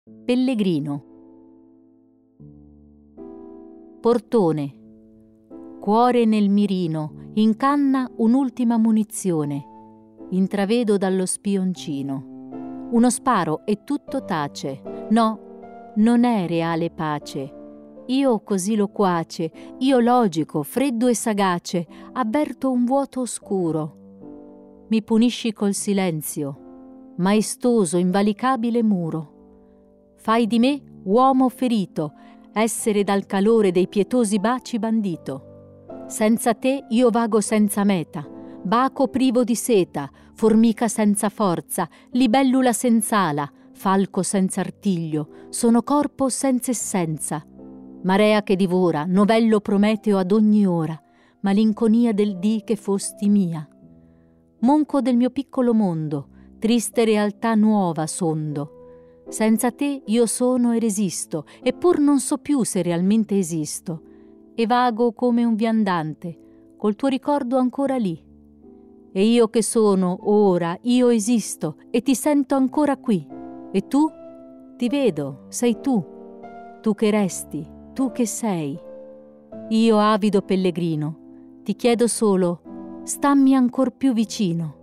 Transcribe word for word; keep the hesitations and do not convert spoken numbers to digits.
Pellegrino. Portone. Cuore nel mirino, in canna un'ultima munizione. Intravedo dallo spioncino. Uno sparo e tutto tace. No, non è reale pace. Io così loquace, io logico, freddo e sagace, avverto un vuoto oscuro. Mi punisci col silenzio, maestoso, invalicabile muro. Fai di me uomo ferito, essere dal calore dei pietosi baci bandito. Senza te io vago senza meta, baco privo di seta, formica senza forza, libellula senz'ala, falco senza artiglio, sono corpo senza essenza. Marea che divora, novello Prometeo ad ogni ora, malinconia del dì che fosti mia. Monco del mio piccolo mondo, triste realtà nuova sondo. Senza te io sono e resisto, eppur non so più se realmente esisto. E vago come un viandante, col tuo ricordo ancora lì. E io che sono, ora, io esisto, e ti sento ancora qui. E tu? Ti vedo, sei tu. Tu che resti, tu che sei. Io avido pellegrino, ti chiedo solo, stammi ancor più vicino.